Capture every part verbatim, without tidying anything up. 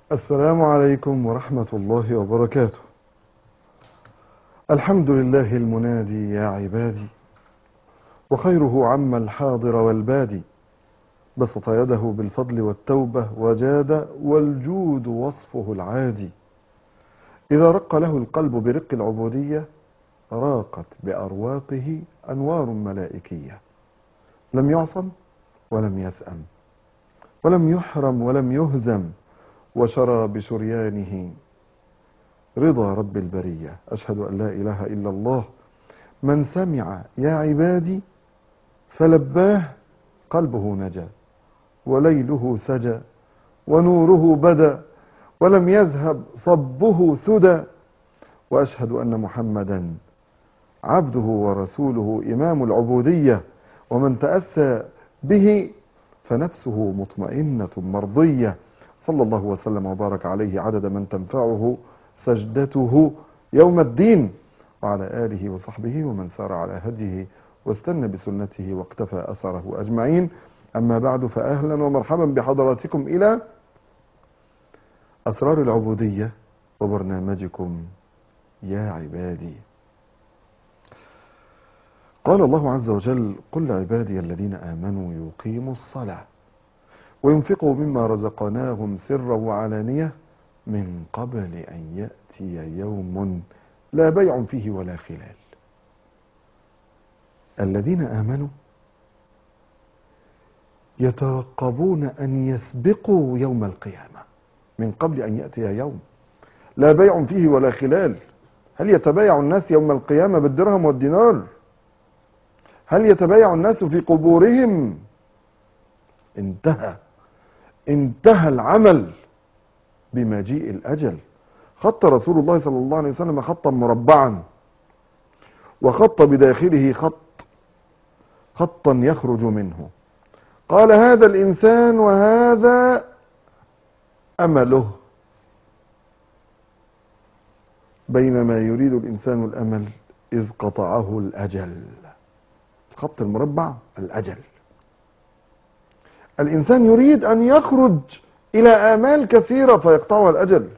السلام عليكم ورحمة الله وبركاته. الحمد لله المنادي يا عبادي، وخيره عم الحاضر والبادي. بسط يده بالفضل والتوبة وجاد، والجود وصفه العادي. إذا رق له القلب برق العبودية، راقت بأرواقه أنوار ملائكية. لم يعصم ولم يسأم، ولم يحرم ولم يهزم، وشرى بشريانه رضا رب البرية. أشهد أن لا إله إلا الله. من سمع يا عبادي فلباه، قلبه نجا وليله سجى ونوره بدا، ولم يذهب صبه سدى. وأشهد أن محمدا عبده ورسوله إمام العبودية، ومن تأسى به فنفسه مطمئنة مرضية. صلى الله وسلم وبارك عليه عدد من تنفعه سجدته يوم الدين، وعلى آله وصحبه ومن سار على هديه واستنى بسنته واقتفى أثره أجمعين. أما بعد، فأهلا ومرحبا بحضراتكم إلى أسرار العبودية وبرنامجكم يا عبادي. قال الله عز وجل: قل لعبادي الذين آمنوا يقيموا الصلاة وينفقوا مما رزقناهم سرا وعلانية من قبل أن يأتي يوم لا بيع فيه ولا خلال. الذين آمنوا يترقبون أن يسبقوا يوم القيامة من قبل أن يأتي يوم لا بيع فيه ولا خلال. هل يتبايع الناس يوم القيامة بالدرهم والدينار؟ هل يتبايع الناس في قبورهم؟ انتهى انتهى العمل بمجيء الأجل. خط رسول الله صلى الله عليه وسلم خطا مربعا، وخط بداخله خط خطا يخرج منه. قال: هذا الإنسان وهذا أمله. بينما يريد الإنسان الأمل إذ قطعه الأجل. الخط المربع الأجل. الإنسان يريد أن يخرج إلى آمال كثيرة فيقطعها الأجل.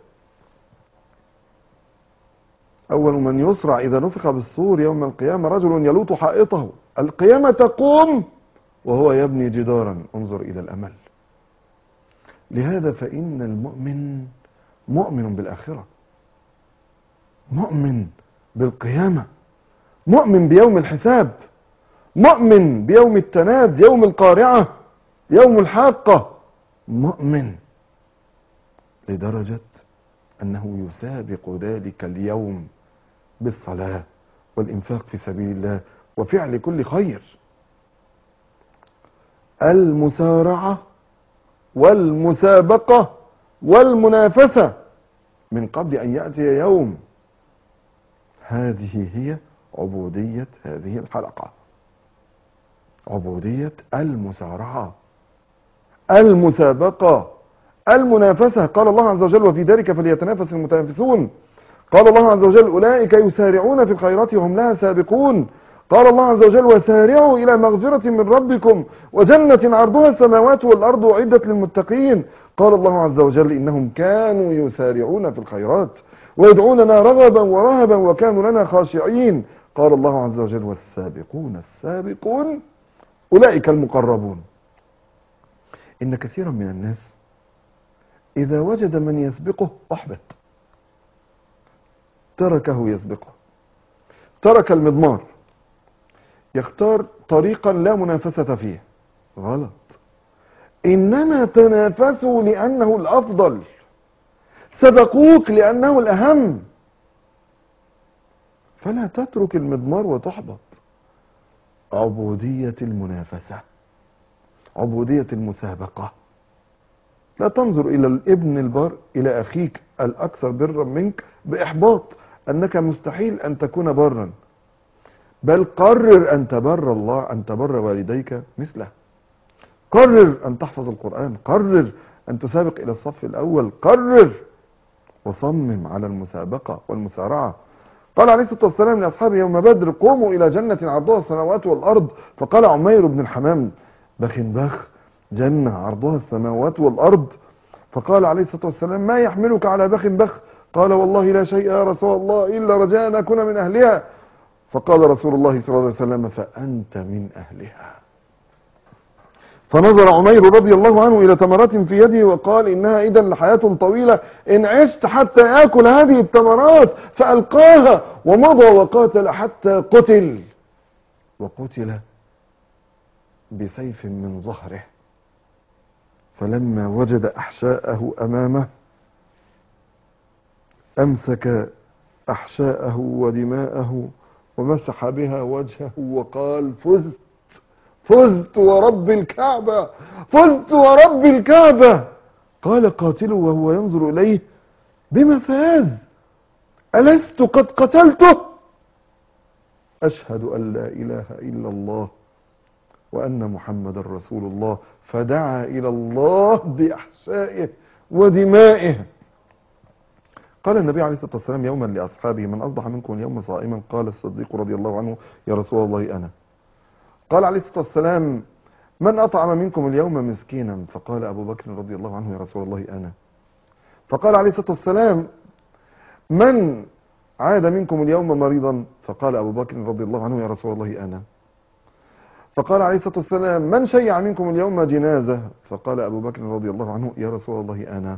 أول من يسرع إذا نفخ بالصور يوم القيامة رجل يلوط حائطه. القيامة تقوم وهو يبني جدارا. انظر إلى الأمل. لهذا فإن المؤمن مؤمن بالآخرة، مؤمن بالقيامة، مؤمن بيوم الحساب، مؤمن بيوم التناد، يوم القارعة، يوم الحاقة. مؤمن لدرجة أنه يسابق ذلك اليوم بالصلاة والإنفاق في سبيل الله وفعل كل خير. المسارعة والمسابقة والمنافسة من قبل أن يأتي يوم. هذه هي عبودية هذه الحلقة، عبودية المسارعة، المسابقة، المنافسة. قال الله عز وجل: وفي ذلك فليتنافس المتنافسون. قال الله عز وجل: أولئك يسارعون في الخيرات وهم لها سابقون. قال الله عز وجل: وسارعوا إلى مغفرة من ربكم وجنة عرضها السماوات والأرض أعدت للمتقين. قال الله عز وجل: إنهم كانوا يسارعون في الخيرات ويدعوننا رغبا ورهبا وكانوا لنا خاشعين. قال الله عز وجل: والسابقون السابقون أولئك المقربون. إن كثيرا من الناس إذا وجد من يسبقه أحبط، تركه يسبقه، ترك المضمار، يختار طريقا لا منافسة فيه. غلط. إنما تنافسوا لأنه الأفضل، سبقوك لأنه الأهم. فلا تترك المضمار وتحبط. عبودية المنافسة، عبودية المسابقة. لا تنظر إلى الابن البار، إلى أخيك الأكثر برا منك بإحباط أنك مستحيل أن تكون برا، بل قرر أن تبر الله، أن تبر والديك مثله. قرر أن تحفظ القرآن، قرر أن تسابق إلى الصف الأول، قرر وصمم على المسابقة والمسارعة. قال عليه الصلاة والسلام لأصحابه يوم بدر: قوموا إلى جنة عرضها السماوات والأرض. فقال عمير بن الحمام: بخ بخ، جنة عرضها السماوات والأرض؟ فقال عليه الصلاة والسلام: ما يحملك على بخ بخ؟ قال: والله لا شيء يا رسول الله إلا رجاء أن أكون من أهلها. فقال رسول الله صلى الله عليه وسلم: فأنت من أهلها. فنظر عمير رضي الله عنه إلى تمرات في يده وقال: إنها إذا لحياة طويلة، إن عشت حتى آكل هذه التمرات. فألقاها ومضى وقاتل حتى قتل، وقتل بسيف من ظهره. فلما وجد أحشاءه أمامه أمسك أحشاءه ودماءه ومسح بها وجهه وقال: فزت فزت ورب الكعبة، فزت ورب الكعبة. قال قاتله وهو ينظر إليه: بما فاز؟ ألست قد قتلته؟ أشهد أن لا إله إلا الله وأن محمد رسول الله. فدعا إلى الله بأحشائه ودمائه. قال النبي عليه الصلاة والسلام يوما لأصحابه: من أصبح منكم اليوم صائما؟ قال الصديق رضي الله عنه: يا رسول الله أنا. قال عليه الصلاة والسلام: من أطعم منكم اليوم مسكينا؟ فقال أبو بكر رضي الله عنه: يا رسول الله أنا. فقال عليه الصلاة والسلام: من عاد منكم اليوم مريضا؟ فقال أبو بكر رضي الله عنه: يا رسول الله أنا. فقال عليه الصلاة والسلام: من شيع منكم اليوم جنازة؟ فقال أبو بكر رضي الله عنه: يا رسول الله أنا.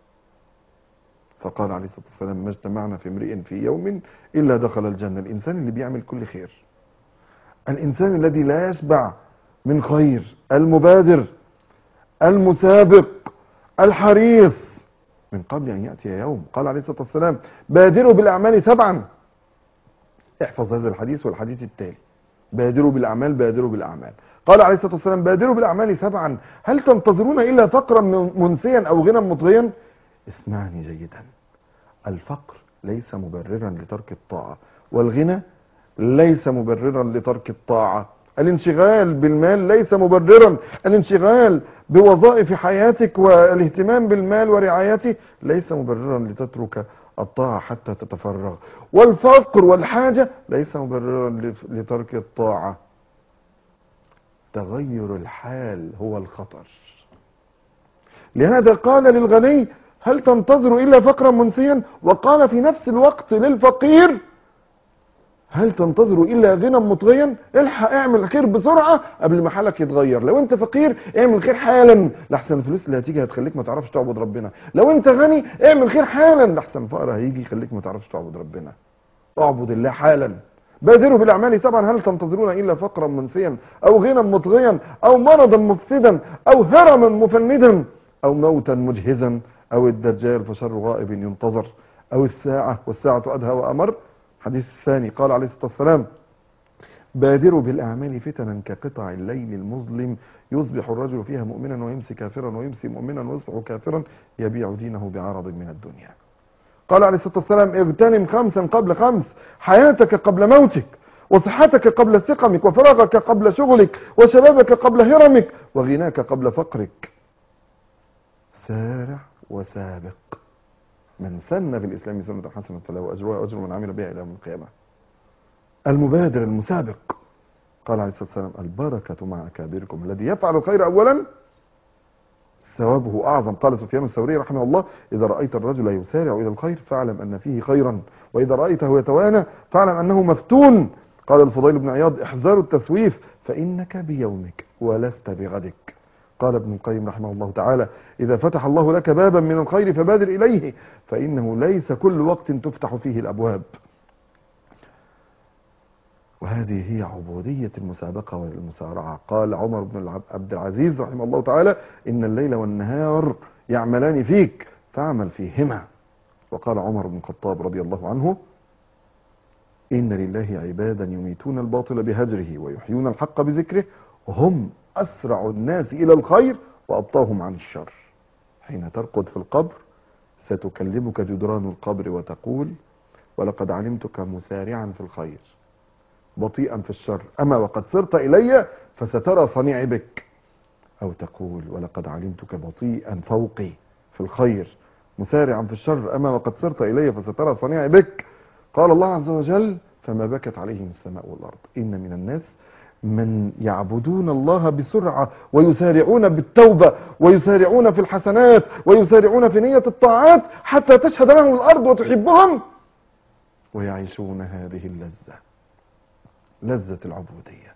فقال عليه الصلاة والسلام: ما اجتمعنا في امرئ في يوم إلا دخل الجنة. الإنسان اللي بيعمل كل خير، الإنسان الذي لا يشبع من خير، المبادر، المسابق، الحريص، من قبل أن يأتي يوم. قال عليه الصلاة والسلام: بادروا بالأعمال سبعا. احفظ هذا الحديث والحديث التالي: بادروا بالأعمال، بادروا بالأعمال. قال عليه الصلاة والسلام: بادروا بالأعمال سبعا، هل تنتظرون إلا فقرا منسيا أو غنى مطغيا؟ اسمعني جيدا: الفقر ليس مبررا لترك الطاعة، والغنى ليس مبررا لترك الطاعة. الانشغال بالمال ليس مبررا، الانشغال بوظائف حياتك والاهتمام بالمال ورعايته ليس مبررا لتترك الطاعة حتى تتفرغ. والفقر والحاجة ليس مبررا لترك الطاعة. تغير الحال هو الخطر. لهذا قال للغني: هل تنتظر إلا فقرا منسيا؟ وقال في نفس الوقت للفقير: هل تنتظر إلا غنى مطغيا؟ الحق اعمل خير بسرعة قبل ما حالك يتغير. لو انت فقير اعمل خير حالا، لحسن الفلوس اللي هتيجي هتخليك ما تعرفش تعبد ربنا. لو انت غني اعمل خير حالا، لحسن الفقر هيجي يخليك ما تعرفش تعبد ربنا. اعبد الله حالا. بادروا بالأعمال سبعا، هل تنتظرون إلا فقرا منسيا أو غنى مطغيا أو مرضا مفسدا أو هرما مفندا أو موتا مجهزا أو الدجال فشر غائب ينتظر أو الساعة والساعة أدهى وأمر. الحديث الثاني قال عليه الصلاة والسلام: بادروا بالأعمال فتنا كقطع الليل المظلم، يصبح الرجل فيها مؤمنا ويمسي كافرا ويمسي مؤمنا ويصبح كافرا، يبيع دينه بعرض من الدنيا. قال عليه الصلاة والسلام: اغتنم خمسا قبل خمس، حياتك قبل موتك، وصحتك قبل سقمك، وفراغك قبل شغلك، وشبابك قبل هرمك، وغناك قبل فقرك. سارع وسابق، من سن في الإسلام سنة حسنة فله أجرها وأجر من عمل بها إلى يوم القيامة. المبادر المسابق. قال عليه الصلاة والسلام: البركة مع أكابركم، الذي يفعل الخير أولا ثوابه أعظم. قال سفيان الثوري رحمه الله: إذا رأيت الرجل يسارع إلى الخير فاعلم أن فيه خيرا، وإذا رأيته يتوانى فاعلم أنه مفتون. قال الفضيل بن عياض: احذروا التسويف فإنك بيومك ولست بغدك. قال ابن القيم رحمه الله تعالى: إذا فتح الله لك بابا من الخير فبادر إليه، فإنه ليس كل وقت تفتح فيه الأبواب. وهذه هي عبودية المسابقة والمسارعة. قال عمر بن عبد العزيز رحمه الله تعالى: إن الليل والنهار يعملان فيك فاعمل فيهما. وقال عمر بن الخطاب رضي الله عنه: إن لله عبادا يميتون الباطل بهجره ويحيون الحق بذكره، هم أسرع الناس إلى الخير وأبطاهم عن الشر. حين ترقد في القبر ستكلمك جدران القبر وتقول: ولقد علمتك مسارعا في الخير بطيئا في الشر، أما وقد صرت إلي فسترى صنيعي بك. أو تقول: ولقد علمتك بطيئا فوقي في الخير مسارعا في الشر، أما وقد صرت إلي فسترى صنيعي بك. قال الله عز وجل: فما بكت عليهم السماء والأرض إن من الناس من يعبدون الله بسرعة ويسارعون بالتوبة ويسارعون في الحسنات ويسارعون في نية الطاعات حتى تشهد لهم الأرض وتحبهم، ويعيشون هذه اللذة، لذة العبودية،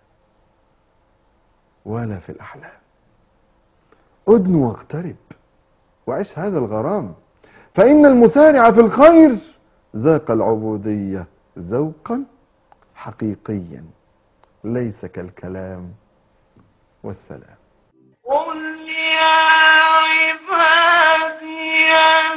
ولا في الأحلام. أدن واقترب وعيش هذا الغرام، فإن المسارع في الخير ذاق العبودية ذوقا حقيقيا ليس كالكلام والسلام. قل يا عبادي